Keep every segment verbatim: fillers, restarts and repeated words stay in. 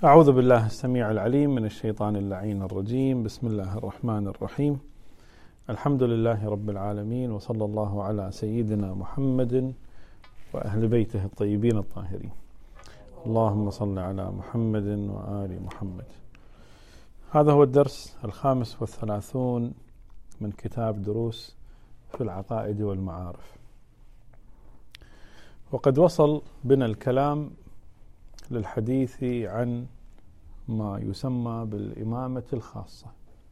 أعوذ بالله السميع العليم من الشيطان اللعين الرجيم. بسم الله الرحمن الرحيم. الحمد لله رب العالمين، وصلى الله على سيدنا محمد وأهل بيته الطيبين الطاهرين. اللهم صل على محمد وآل محمد. هذا هو الدرس الخامس والثلاثون من كتاب دروس في العقائد والمعارف، وقد وصل بنا الكلام للحديث عن ما يسمى بالإمامة الخاصة.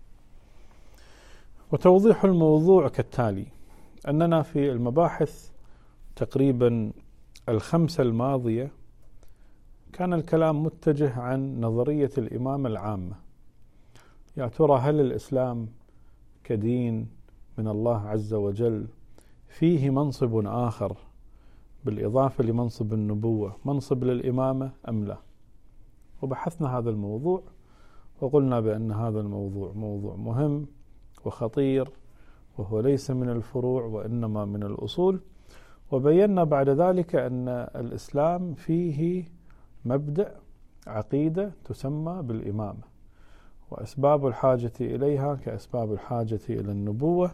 وتوضيح الموضوع كالتالي: أننا في المباحث تقريبا الخمسة الماضية كان الكلام متجه عن نظرية الإمامة العامة. يا ترى هل الإسلام كدين من الله عز وجل فيه منصب آخر بالإضافة لمنصب النبوة، منصب للإمامة أم لا؟ وبحثنا هذا الموضوع وقلنا بأن هذا الموضوع موضوع مهم وخطير، وهو ليس من الفروع وإنما من الأصول. وبينا بعد ذلك أن الإسلام فيه مبدأ عقيدة تسمى بالإمامة، وأسباب الحاجة إليها كأسباب الحاجة إلى النبوة،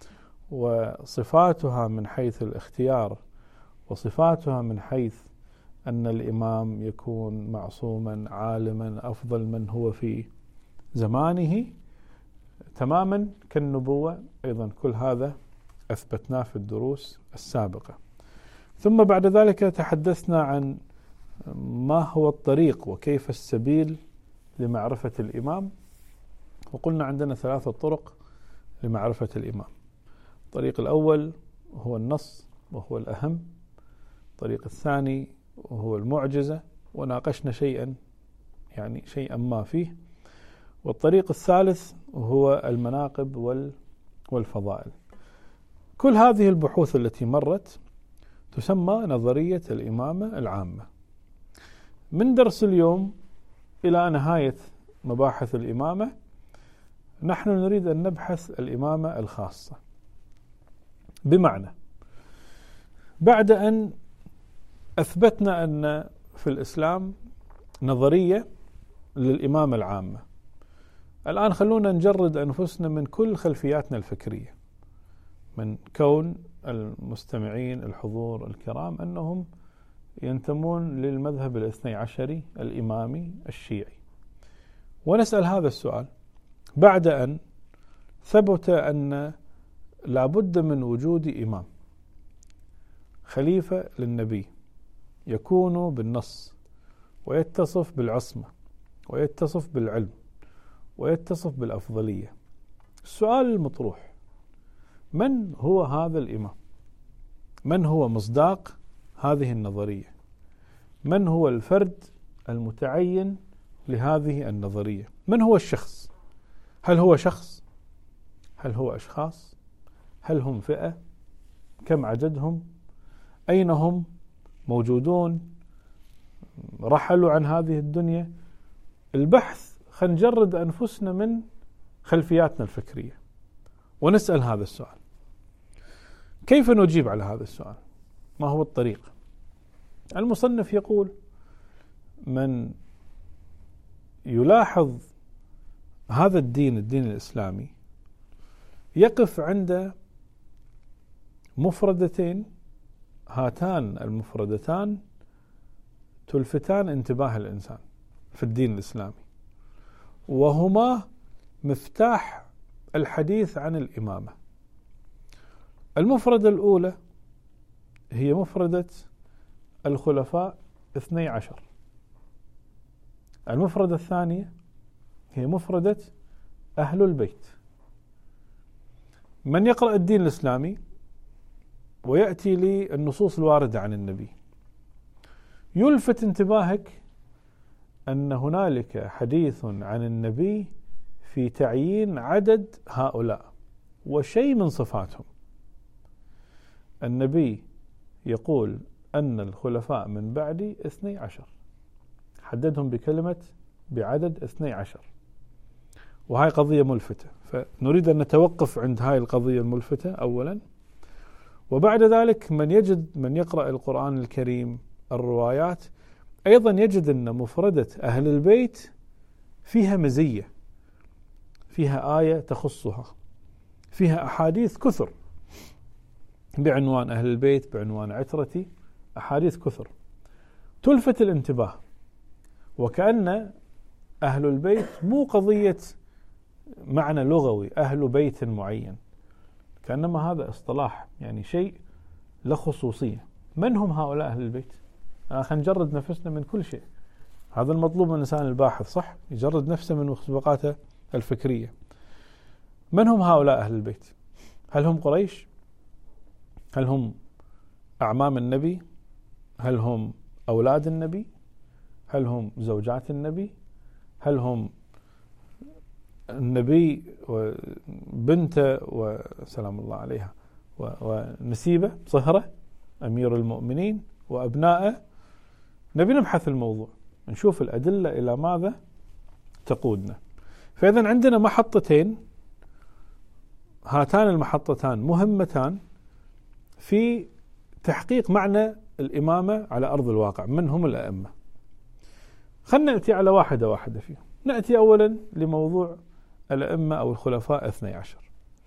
وصفاتها من حيث الاختيار وصفاتها من حيث أن الإمام يكون معصوما عالما أفضل من هو في زمانه تماما كالنبوة. أيضا كل هذا أثبتناه في الدروس السابقة. ثم بعد ذلك تحدثنا عن ما هو الطريق وكيف السبيل لمعرفة الإمام، وقلنا عندنا ثلاثة طرق لمعرفة الإمام. الطريق الأول هو النص وهو الأهم، الطريق الثاني وهو المعجزة وناقشنا شيئا يعني شيئا ما فيه، والطريق الثالث هو المناقب والفضائل. كل هذه البحوث التي مرت تسمى نظرية الإمامة العامة. من درس اليوم إلى نهاية مباحث الإمامة نحن نريد أن نبحث الإمامة الخاصة، بمعنى بعد أن أثبتنا أن في الإسلام نظرية للإمامة العامة، الآن خلونا نجرد أنفسنا من كل خلفياتنا الفكرية، من كون المستمعين الحضور الكرام أنهم ينتمون للمذهب الاثني عشري الإمامي الشيعي، ونسأل هذا السؤال بعد أن ثبت أن لابد من وجود إمام خليفة للنبي يكون بالنص ويتصف بالعصمة ويتصف بالعلم ويتصف بالأفضلية. السؤال المطروح: من هو هذا الإمام؟ من هو مصداق هذه النظرية؟ من هو الفرد المتعين لهذه النظرية؟ من هو الشخص؟ هل هو شخص؟ هل هو أشخاص؟ هل هم فئة؟ كم عددهم؟ أين هم موجودون؟ رحلوا عن هذه الدنيا؟ البحث خلينا نجرد أنفسنا من خلفياتنا الفكرية ونسأل هذا السؤال. كيف نجيب على هذا السؤال؟ ما هو الطريق؟ المصنف يقول: من يلاحظ هذا الدين الدين الإسلامي يقف عند مفردتين، هاتان المفردتان تلفتان انتباه الإنسان في الدين الإسلامي، وهما مفتاح الحديث عن الإمامة. المفردة الأولى هي مفردة الخلفاء اثني عشر. المفردة الثانية هي مفردة أهل البيت. من يقرأ الدين الإسلامي ويأتي للنصوص الواردة عن النبي يلفت انتباهك أن هنالك حديث عن النبي في تعيين عدد هؤلاء وشيء من صفاتهم. النبي يقول أن الخلفاء من بعدي اثني عشر، حددهم بكلمة بعدد اثني عشر، وهاي قضية ملفتة، فنريد أن نتوقف عند هاي القضية الملفتة أولا. وبعد ذلك من يجد من يقرأ القرآن الكريم الروايات أيضا يجد أن مفردة أهل البيت فيها مزية، فيها آية تخصها، فيها أحاديث كثر بعنوان أهل البيت، بعنوان عترتي، أحاديث كثر تلفت الانتباه، وكأن أهل البيت مو قضية معنى لغوي أهل بيت معين، كأنما هذا اصطلاح، يعني شيء له خصوصية. من هم هؤلاء أهل البيت؟ آه خلينا نجرد نفسنا من كل شيء، هذا المطلوب من الإنسان الباحث، صح؟ يجرد نفسه من مسبقاته الفكرية. من هم هؤلاء أهل البيت؟ هل هم قريش؟ هل هم أعمام النبي؟ هل هم أولاد النبي؟ هل هم زوجات النبي؟ هل هم النبي وبنته وسلام الله عليها ونسيبة صهرة أمير المؤمنين وأبنائه؟ نبي نبحث الموضوع، نشوف الأدلة إلى ماذا تقودنا. فإذا عندنا محطتين، هاتان المحطتان مهمتان في تحقيق معنى الإمامة على أرض الواقع. من هم الأئمة؟ خلنا نأتي على واحدة واحدة فيهم. نأتي أولا لموضوع الأئمة أو الخلفاء اثني عشر.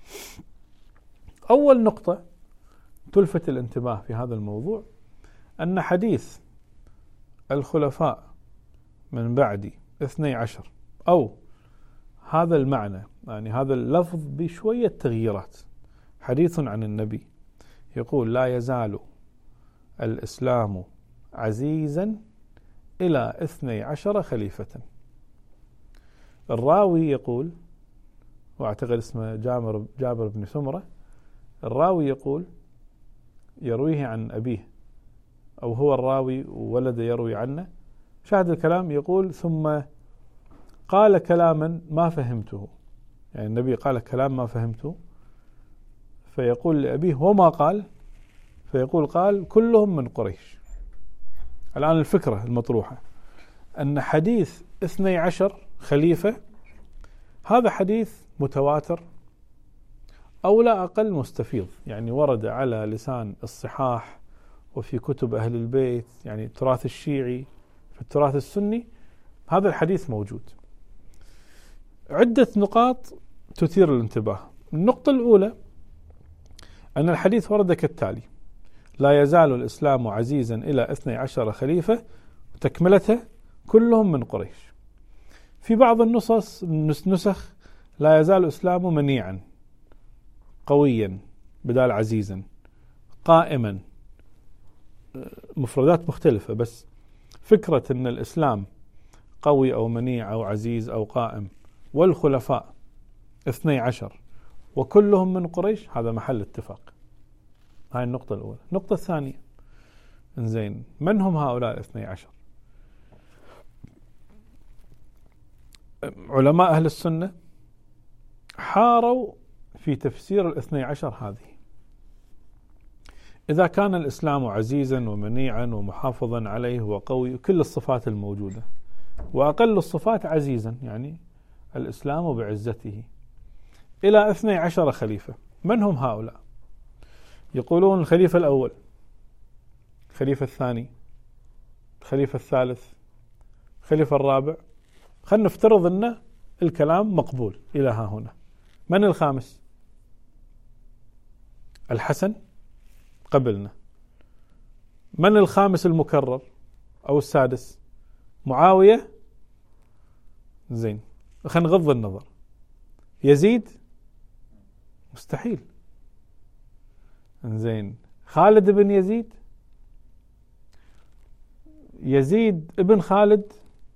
أول نقطة تلفت الانتباه في هذا الموضوع أن حديث الخلفاء من بعد اثني عشر، أو هذا المعنى، يعني هذا اللفظ بشوية تغييرات، حديث عن النبي يقول لا يزال الإسلام عزيزا إلى اثني عشر خليفة. الراوي يقول، واعتقد اسمه جابر جابر بن سمرة، الراوي يقول يرويه عن أبيه، أو هو الراوي وولد يروي عنه، شاهد الكلام يقول ثم قال كلاما ما فهمته، يعني النبي قال كلام ما فهمته، فيقول لأبيه وما قال؟ فيقول قال كلهم من قريش. الآن الفكرة المطروحة أن حديث اثني عشر خليفة هذا حديث متواتر أو لا أقل مستفيض، يعني ورد على لسان الصحاح وفي كتب أهل البيت، يعني التراث الشيعي، في التراث السني هذا الحديث موجود. عدة نقاط تثير الانتباه. النقطة الأولى أن الحديث ورد كالتالي: لا يزال الإسلام عزيزا إلى اثني عشر خليفة، تكملته كلهم من قريش. في بعض النصص نسخ لا يزال الإسلام منيعا قويا بدال عزيزا، قائما، مفردات مختلفة، بس فكرة أن الإسلام قوي أو منيع أو عزيز أو قائم والخلفاء اثني عشر وكلهم من قريش، هذا محل اتفاق. هاي النقطة الأولى. النقطة الثانية، إنزين من هم هؤلاء الاثني عشر؟ علماء أهل السنة حاروا في تفسير الاثني عشر هذه. إذا كان الإسلام عزيزا ومنيعا ومحافظا عليه وقوي كل الصفات الموجودة، وأقل الصفات عزيزا، يعني الإسلام بعزته، إلى اثني عشر خليفة، من هم هؤلاء؟ يقولون الخليفة الأول، الخليفة الثاني، الخليفة الثالث، الخليفة الرابع. خلنا نفترض أن الكلام مقبول إلى ها هنا. من الخامس؟ الحسن، قبلنا. من الخامس المكرر أو السادس؟ معاوية، زين. خلنا نغض النظر. يزيد، مستحيل. زين. خالد بن يزيد، يزيد ابن خالد،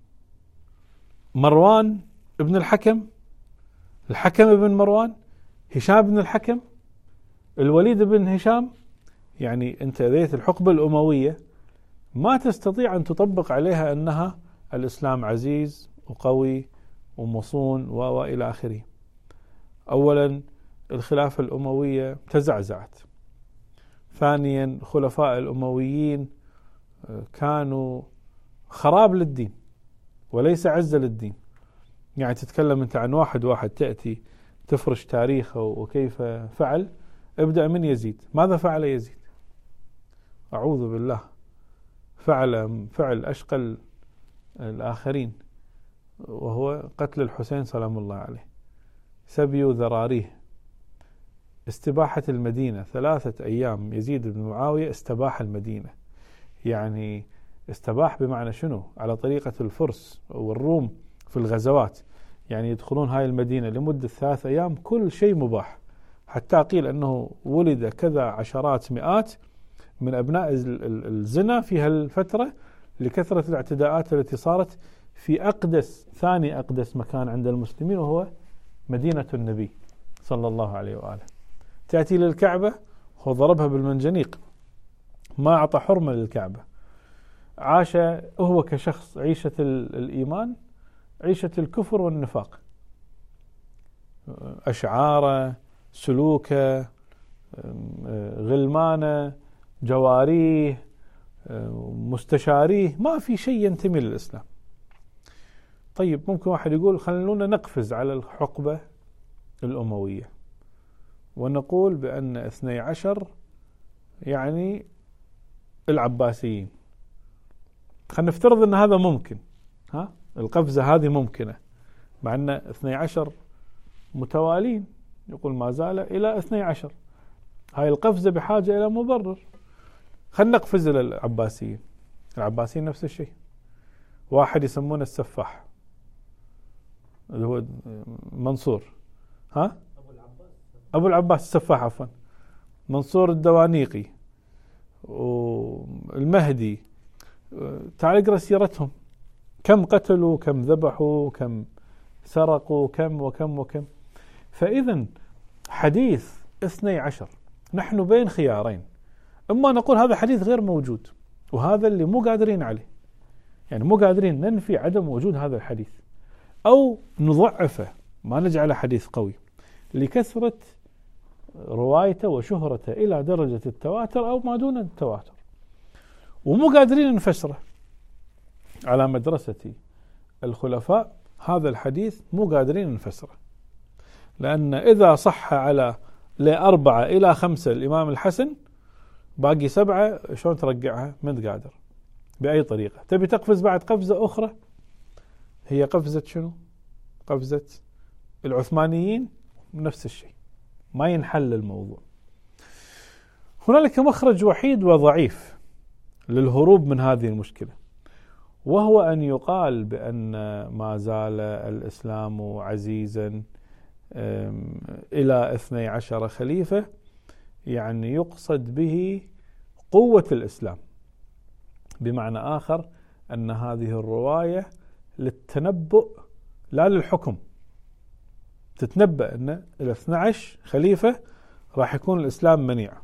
مروان ابن الحكم، الحكم ابن مروان، هشام بن الحكم، الوليد بن هشام. يعني أنت ذيت الحقبة الأموية ما تستطيع أن تطبق عليها أنها الإسلام عزيز وقوي ومصون وإلى آخره. أولا الخلافة الأموية تزعزعت. ثانيا خلفاء الأمويين كانوا خراب للدين وليس عزة للدين. يعني تتكلم أنت عن واحد واحد تأتي تفرش تاريخه وكيف فعل. ابدأ من يزيد. ماذا فعل يزيد؟ أعوذ بالله، فعل فعل أشقى الآخرين، وهو قتل الحسين سلام الله عليه، سبي ذراريه، استباحة المدينة. ثلاثة أيام يزيد بن معاوية استباح المدينة، يعني استباح بمعنى شنو؟ على طريقة الفرس والروم في الغزوات، يعني يدخلون هاي المدينة لمدة ثلاثة أيام كل شيء مباح، حتى قيل أنه ولد كذا عشرات مئات من أبناء الزنا في هالفترة لكثرة الاعتداءات التي صارت في أقدس ثاني أقدس مكان عند المسلمين، وهو مدينة النبي صلى الله عليه وآله. تأتي للكعبة، هو ضربها بالمنجنيق، ما أعطى حرمة للكعبة. عاش هو كشخص عيشة الإيمان، عيشة الكفر والنفاق، أشعاره، سلوكه، غلمانه، جواريه، مستشاريه، ما في شيء ينتمي للإسلام. طيب ممكن واحد يقول خلونا نقفز على الحقبة الأموية ونقول بأن اثني عشر يعني العباسيين، خلينا نفترض أن هذا ممكن، ها القفزة هذه ممكنة، مع أن اثني عشر متوالين، يقول ما زال إلى اثني عشر، هاي القفزة بحاجة إلى مبرر. خلينا نقفز إلى العباسيين. العباسيين نفس الشيء، واحد يسمونه السفاح اللي هو منصور، ها أبو العباس أبو العباس السفاح عفوا، منصور الدوانيقي والمهدي، تعال اقرأ سيرتهم، كم قتلوا، كم ذبحوا، كم سرقوا، كم وكم وكم. فإذا حديث اثني عشر نحن بين خيارين، إما نقول هذا حديث غير موجود، وهذا اللي مو قادرين عليه، يعني مو قادرين ننفي عدم وجود هذا الحديث، أو نضعفه ما نجعله حديث قوي لكثرة روايته وشهرته إلى درجة التواتر أو ما دون التواتر، ومو قادرين نفسره. على مدرسة الخلفاء هذا الحديث مو قادرين نفسره، لأن إذا صح على لأربعة إلى خمسة الإمام الحسن، باقي سبعة شلون ترجعها؟ من قادر بأي طريقة. تبي تقفز بعد قفزة أخرى، هي قفزة شنو؟ قفزة العثمانيين، نفس الشيء، ما ينحل الموضوع. هنالك مخرج وحيد وضعيف للهروب من هذه المشكلة، وهو أن يقال بأن ما زال الإسلام عزيزا إلى اثني عشر خليفة، يعني يقصد به قوة الإسلام، بمعنى آخر أن هذه الرواية للتنبؤ لا للحكم، تتنبأ أن الاثنى عشر خليفة راح يكون الإسلام منيع.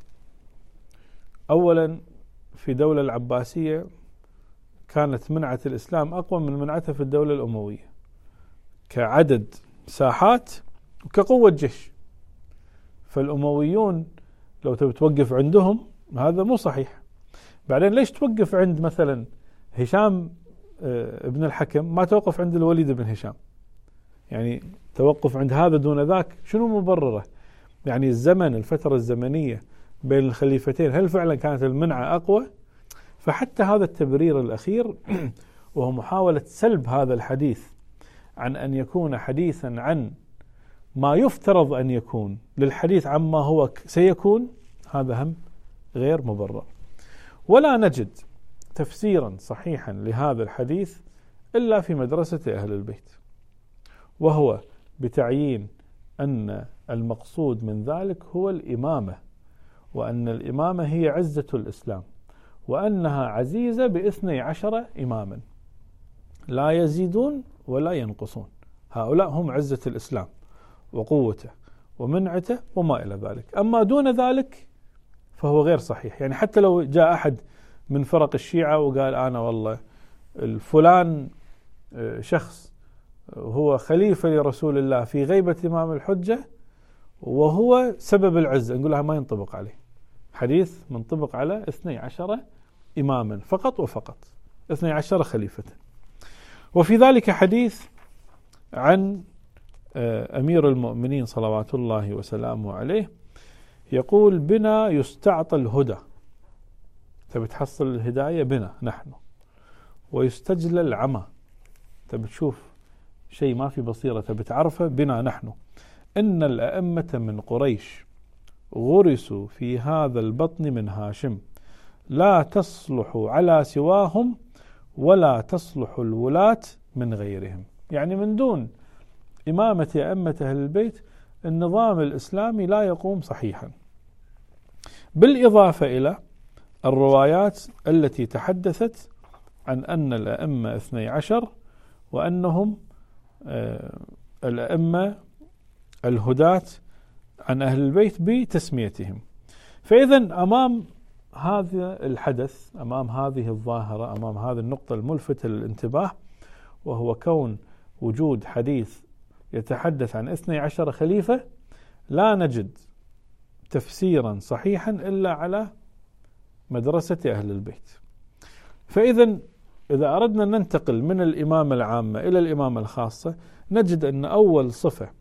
أولا في دولة العباسية كانت منعة الإسلام أقوى من منعته في الدولة الأموية، كعدد ساحات وكقوة جيش. فالأمويون لو تبي توقف عندهم هذا مو صحيح. بعدين ليش توقف عند مثلا هشام ابن الحكم، ما توقف عند الوليد بن هشام؟ يعني توقف عند هذا دون ذاك، شنو مبرره؟ يعني الزمن، الفترة الزمنية بين الخليفتين، هل فعلا كانت المنعة أقوى؟ فحتى هذا التبرير الأخير وهو محاولة سلب هذا الحديث عن أن يكون حديثا عن ما يفترض أن يكون للحديث عما هو سيكون، هذا هم غير مبرر. ولا نجد تفسيرا صحيحا لهذا الحديث إلا في مدرسة أهل البيت، وهو بتعيين أن المقصود من ذلك هو الإمامة، وأن الإمامة هي عزة الإسلام، وأنها عزيزة باثني عشر إماما لا يزيدون ولا ينقصون، هؤلاء هم عزة الإسلام وقوته ومنعته وما إلى ذلك. أما دون ذلك فهو غير صحيح. يعني حتى لو جاء أحد من فرق الشيعة وقال أنا والله الفلان شخص هو خليفة لرسول الله في غيبة إمام الحجة وهو سبب العزة، نقول لها ما ينطبق عليه، حديث منطبق على اثني عشر إماما فقط وفقط، اثني عشر خليفة. وفي ذلك حديث عن أمير المؤمنين صلوات الله وسلامه عليه، يقول بنا يستعطى الهدى، تبي تحصل الهداية بنا نحن، ويستجلى العمى، تبي تشوف شيء ما في بصيرة تبي تعرفه بنا نحن. إن الأئمة من قريش غرسوا في هذا البطن من هاشم، لا تصلح على سواهم ولا تصلح الولاة من غيرهم. يعني من دون إمامة أئمة أهل البيت النظام الإسلامي لا يقوم صحيحا. بالإضافة إلى الروايات التي تحدثت عن أن الأئمة اثني عشر وأنهم الأئمة الهداة عن أهل البيت بتسميتهم. فإذا أمام هذا الحدث، أمام هذه الظاهرة، أمام هذه النقطة الملفتة للانتباه، وهو كون وجود حديث يتحدث عن اثني عشر خليفة، لا نجد تفسيرا صحيحا إلا على مدرسة أهل البيت. فإذا إذا أردنا أن ننتقل من الإمامة العامة إلى الإمامة الخاصة، نجد أن أول صفة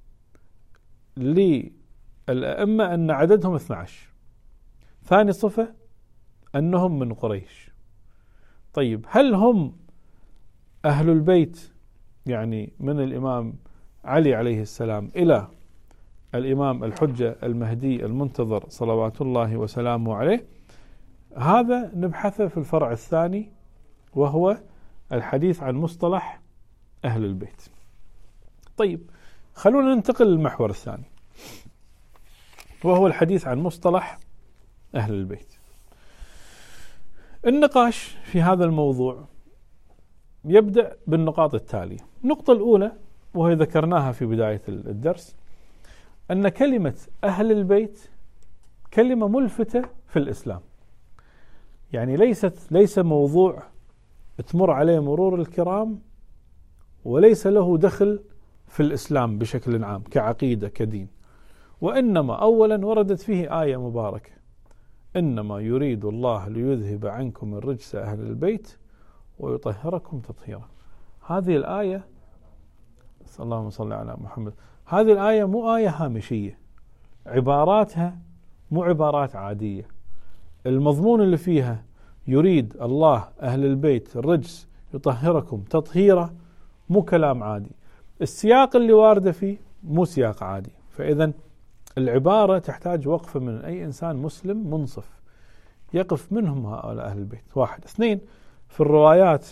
للأئمة أن عددهم اثني عشر. ثاني صفة أنهم من قريش. طيب هل هم أهل البيت يعني من الإمام علي عليه السلام إلى الإمام الحجة المهدي المنتظر صلوات الله وسلامه عليه؟ هذا نبحثه في الفرع الثاني، وهو الحديث عن مصطلح أهل البيت. طيب خلونا ننتقل للمحور الثاني، وهو الحديث عن مصطلح أهل البيت. النقاش في هذا الموضوع يبدأ بالنقاط التالية. النقطة الأولى وهي ذكرناها في بداية الدرس، أن كلمة أهل البيت كلمة ملفتة في الإسلام، يعني ليست ليس موضوع تمر عليه مرور الكرام، وليس له دخل في الإسلام بشكل عام كعقيدة كدين، وإنما أولا وردت فيه آية مباركة: إنما يريد الله ليذهب عنكم الرجس أهل البيت ويطهركم تطهيرا. هذه الآية، اللهم صل على محمد، هذه الآية مو آية هامشية، عباراتها مو عبارات عادية. المضمون اللي فيها يريد الله أهل البيت الرجس يطهركم تطهيرا، مو كلام عادي. السياق اللي واردة فيه مو سياق عادي. فإذا العبارة تحتاج وقفة من أي إنسان مسلم منصف يقف منهم هؤلاء أهل البيت. واحد. اثنين، في الروايات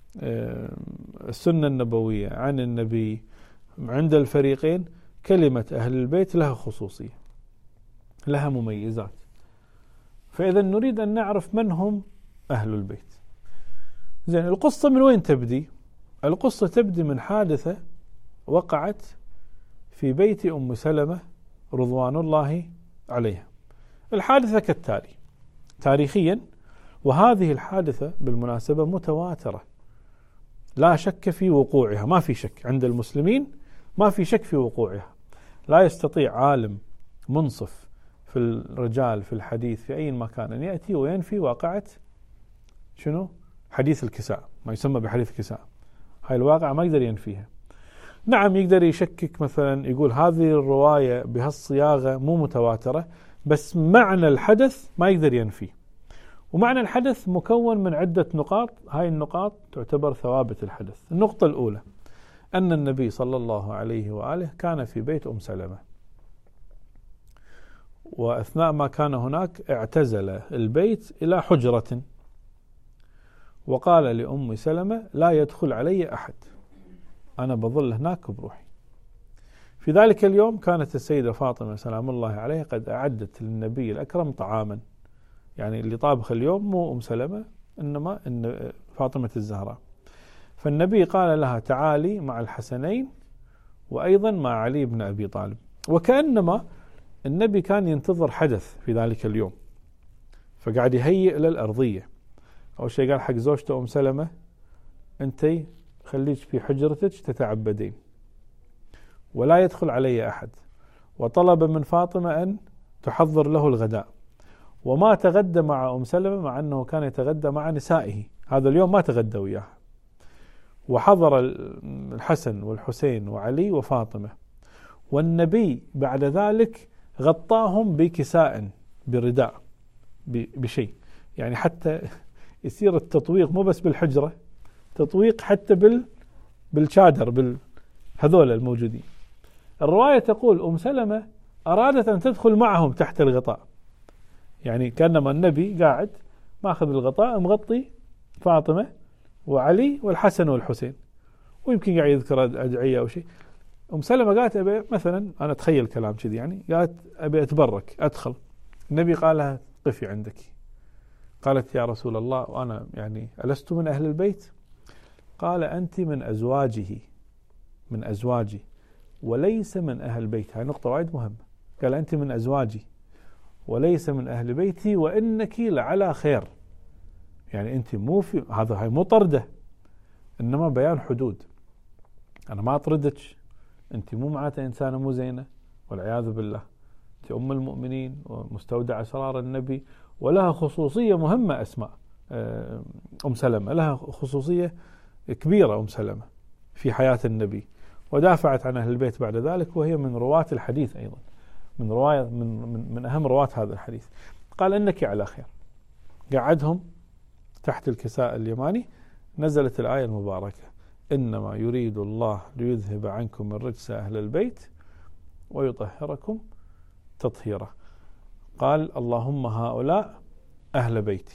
السنة النبوية عن النبي عند الفريقين كلمة أهل البيت لها خصوصية، لها مميزات. فإذا نريد أن نعرف من هم أهل البيت. زين، القصة من وين تبدي؟ القصة تبدي من حادثة وقعت في بيت أم سلمة رضوان الله عليها. الحادثة كالتالي تاريخيا، وهذه الحادثة بالمناسبة متواترة لا شك في وقوعها، ما في شك عند المسلمين، ما في شك في وقوعها. لا يستطيع عالم منصف في الرجال في الحديث في أي مكان أن يأتي وينفي واقعة شنو؟ حديث الكساء، ما يسمى بحديث الكساء. هاي الواقعة ما يقدر ينفيها. نعم يقدر يشكك مثلا، يقول هذه الرواية بهالصياغة مو متواترة، بس معنى الحدث ما يقدر ينفيه. ومعنى الحدث مكون من عدة نقاط، هاي النقاط تعتبر ثوابت الحدث. النقطة الأولى أن النبي صلى الله عليه وآله كان في بيت أم سلمة، وأثناء ما كان هناك اعتزل البيت إلى حجرة، وقال لأم سلمة: لا يدخل علي أحد، أنا بظل هناك بروحي. في ذلك اليوم كانت السيدة فاطمة سلام الله عليها قد أعدت للنبي الأكرم طعاما، يعني اللي طابخ اليوم مو أم سلمة إنما إن فاطمة الزهراء. فالنبي قال لها: تعالي مع الحسنين وأيضا مع علي بن أبي طالب. وكأنما النبي كان ينتظر حدث في ذلك اليوم، فقاعد يهيئ للأرضية. أول شيء قال حق زوجته أم سلمة: أنتي خليك في حجرتك تتعبدين ولا يدخل علي أحد. وطلب من فاطمة أن تحضر له الغداء، وما تغدى مع أم سلمة مع أنه كان يتغدى مع نسائه، هذا اليوم ما تغدى وياها. وحضر الحسن والحسين وعلي وفاطمة، والنبي بعد ذلك غطاهم بكساء، برداء، بشيء. يعني حتى يصير التطويق مو بس بالحجرة، تطويق حتى بال بالشادر بالهذول الموجودين. الرواية تقول أم سلمة أرادت أن تدخل معهم تحت الغطاء، يعني كأنما النبي قاعد ماخذ الغطاء مغطي فاطمة وعلي والحسن والحسين، ويمكن قاعد يذكر أدعية أو شيء. أم سلمة قالت أبي مثلا، أنا أتخيل كلام كذي يعني، قالت أبي أتبرك أدخل. النبي قال لها قفي عندك. قالت يا رسول الله وأنا يعني ألست من أهل البيت؟ قال أنت من أزواجه، من أزواجي وليس من أهل بيتي. هاي نقطة وايد مهمة. قال أنت من أزواجي وليس من أهل بيتي وإنك لعلى خير. يعني أنت مو في هذا، هاي مو طردة، إنما بيان حدود. أنا ما أطردك، أنت مو معناتها إنسانة مو زينة والعياذ بالله. أنت أم المؤمنين ومستودع أسرار النبي، ولها خصوصية مهمة. أسماء أم سلمة لها خصوصية كبيرة أم سلمة في حياة النبي، ودافعت عن أهل البيت بعد ذلك، وهي من رواة الحديث أيضا، من رواية من, من, من أهم رواة هذا الحديث. قال إنك على خير. قعدهم تحت الكساء اليماني. نزلت الآية المباركة إنما يريد الله ليذهب عنكم الرجس أهل البيت ويطهركم تطهيرا. قال اللهم هؤلاء أهل بيتي،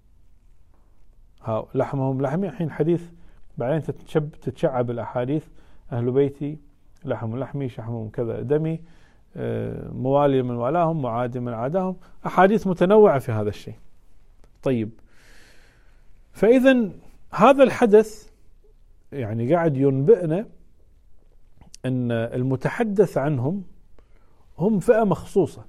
لحمهم لحمي. الحين حديث بعدين تتشب تتشعب الأحاديث، أهل بيتي لحم لحمي شحمهم كذا دمي، موالي من والاهم معادي من عاداهم. أحاديث متنوعة في هذا الشيء. طيب، فإذا هذا الحدث يعني قاعد ينبئنا أن المتحدث عنهم هم فئة مخصوصة.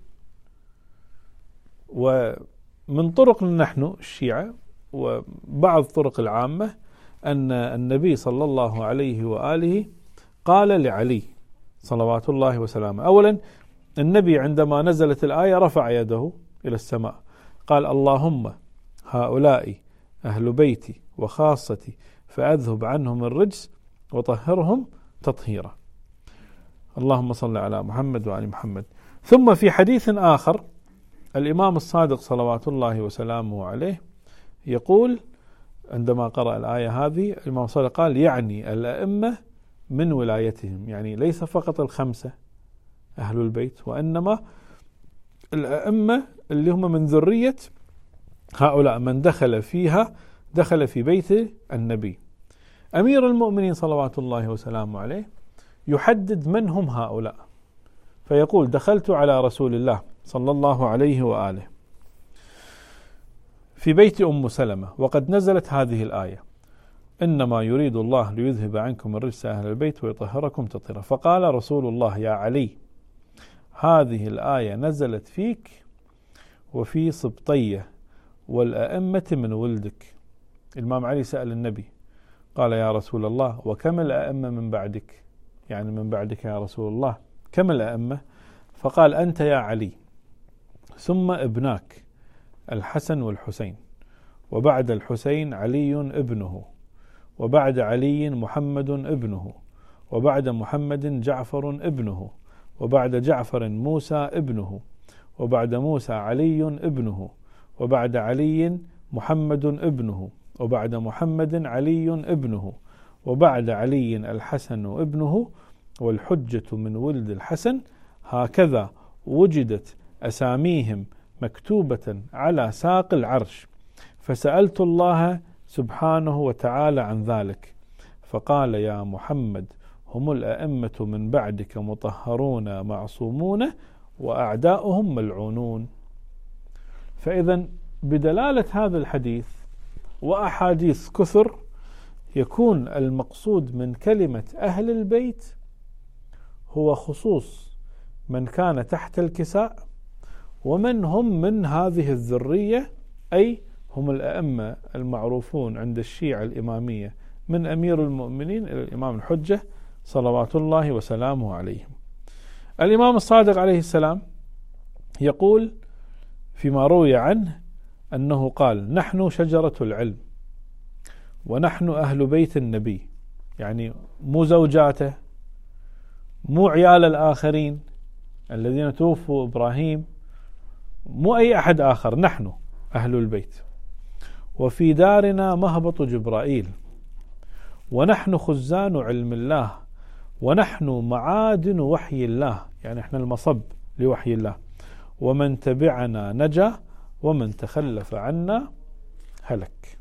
ومن طرقنا نحن الشيعة وبعض طرق العامة أن النبي صلى الله عليه وآله قال لعلي صلوات الله وسلامه. أولا النبي عندما نزلت الآية رفع يده إلى السماء، قال اللهم هؤلاء أهل بيتي وخاصتي فأذهب عنهم الرجس وطهرهم تطهيرا. اللهم صل على محمد وآل محمد. ثم في حديث آخر الإمام الصادق صلوات الله وسلامه عليه يقول عندما قرأ الآية هذه، الإمام الصادق قال يعني الأئمة من ولايتهم، يعني ليس فقط الخمسة أهل البيت، وإنما الأئمة اللي هم من ذرية هؤلاء، من دخل فيها دخل في بيت النبي. أمير المؤمنين صلوات الله وسلامه عليه يحدد من هم هؤلاء، فيقول دخلت على رسول الله صلى الله عليه وآله في بيت أم سلمة وقد نزلت هذه الآية إنما يريد الله ليذهب عنكم الرجس أهل البيت ويطهركم تطهيرا. فقال رسول الله يا علي هذه الآية نزلت فيك وفي سبطية والأئمة من ولدك. الإمام علي سأل النبي قال يا رسول الله وكم الأئمة من بعدك، يعني من بعدك يا رسول الله كم الأئمة؟ فقال أنت يا علي ثم ابناك الحسن والحسين، وبعد الحسين علي ابنه، وبعد علي محمد ابنه، وبعد محمد جعفر ابنه، وبعد جعفر موسى ابنه، وبعد موسى علي ابنه، وبعد علي محمد ابنه، وبعد محمد علي ابنه، وبعد علي الحسن ابنه، والحجة من ولد الحسن. هكذا وجدت أساميهم مكتوبة على ساق العرش، فسألت الله سبحانه وتعالى عن ذلك فقال يا محمد هم الأئمة من بعدك مطهرون معصومون وأعداؤهم ملعونون. فإذا بدلالة هذا الحديث وأحاديث كثر يكون المقصود من كلمة أهل البيت هو خصوص من كان تحت الكساء ومن هم من هذه الذرية، أي هم الأئمة المعروفون عند الشيعة الإمامية من أمير المؤمنين إلى الإمام الحجة صلوات الله وسلامه عليهم. الإمام الصادق عليه السلام يقول فيما روي عنه أنه قال نحن شجرة العلم ونحن أهل بيت النبي، يعني مو زوجاته مو عيال الآخرين الذين توفوا إبراهيم، مو أي أحد آخر، نحن أهل البيت. وفي دارنا مهبط جبرائيل، ونحن خزان علم الله، ونحن معادن وحي الله، يعني احنا المصب لوحي الله، ومن تبعنا نجا ومن تخلف عنا هلك.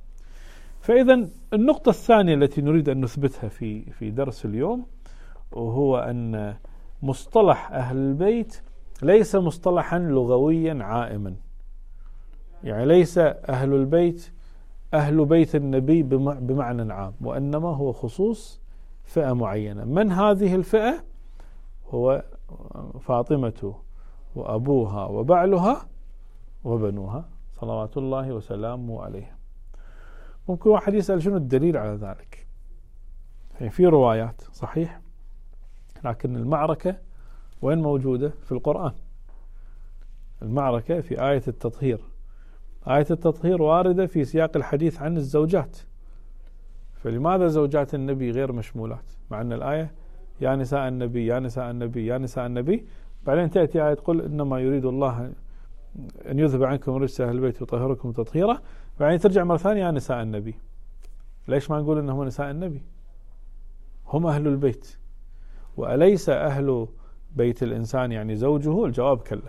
فإذا النقطة الثانية التي نريد أن نثبتها في في درس اليوم وهو أن مصطلح أهل البيت ليس مصطلحا لغويا عائما، يعني ليس أهل البيت أهل بيت النبي بمعنى عام، وإنما هو خصوص فئة معينة. من هذه الفئة؟ هو فاطمة وأبوها وبعلها وبنوها صلوات الله وسلامه عليها. ممكن واحد يسأل شنو الدليل على ذلك؟ يعني في روايات صحيح، لكن المعركة وين موجودة؟ في القرآن. المعركة في آية التطهير. آية التطهير واردة في سياق الحديث عن الزوجات، فلماذا زوجات النبي غير مشمولات؟ مع أن الآية يا نساء النبي يا نساء النبي يا نساء النبي، بعدين تأتي آية تقول إنما يريد الله أن يذهب عنكم رجس أهل البيت ويطهركم تطهيرا، بعدين ترجع مرة ثانية يا نساء النبي. ليش ما نقول إنهم نساء النبي؟ هم أهل البيت. وأليس أهل بيت الإنسان يعني زوجه؟ الجواب كلا.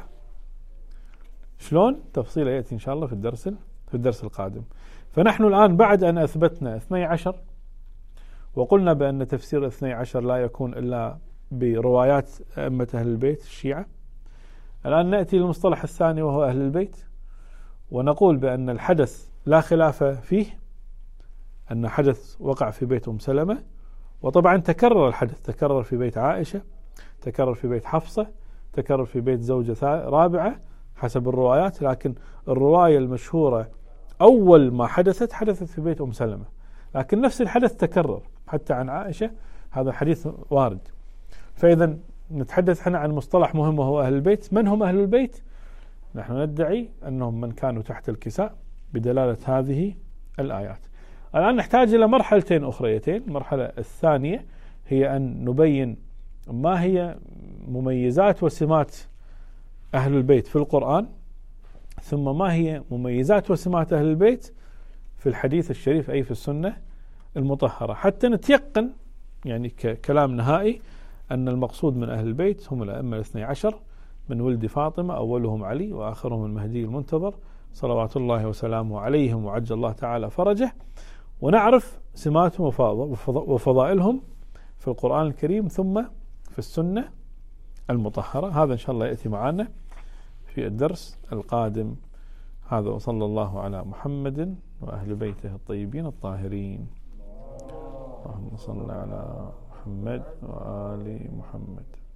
شلون؟ تفصيله يأتي إن شاء الله في الدرس في الدرس القادم. فنحن الآن بعد أن أثبتنا اثني عشر وقلنا بأن تفسير اثني عشر لا يكون إلا بروايات أئمة أهل البيت الشيعة، الآن نأتي للمصطلح الثاني وهو أهل البيت، ونقول بأن الحدث لا خلاف فيه، أن حدث وقع في بيت أم سلمة، وطبعا تكرر الحدث، تكرر في بيت عائشة، تكرر في بيت حفصة، تكرر في بيت زوجة رابعة حسب الروايات، لكن الرواية المشهورة أول ما حدثت حدثت في بيت أم سلمة، لكن نفس الحدث تكرر حتى عن عائشة، هذا حديث وارد. فإذا نتحدث احنا عن مصطلح مهم وهو أهل البيت. من هم أهل البيت؟ نحن ندعي أنهم من كانوا تحت الكساء بدلالة هذه الآيات. الآن نحتاج إلى مرحلتين أخريتين. المرحلة الثانية هي أن نبين ما هي مميزات وسمات أهل البيت في القرآن، ثم ما هي مميزات وسمات أهل البيت في الحديث الشريف أي في السنة المطهرة، حتى نتيقن يعني ككلام نهائي أن المقصود من أهل البيت هم الأئمة الاثني عشر من ولد فاطمة، أولهم علي وآخرهم المهدي المنتظر صلوات الله وسلامه عليهم وعجل الله تعالى فرجه، ونعرف سماتهم وفضائلهم في القرآن الكريم ثم في السنة المطهرة. هذا إن شاء الله يأتي معنا في الدرس القادم. هذا وصلى الله على محمد وأهل بيته الطيبين الطاهرين. اللهم صل على محمد وآل محمد.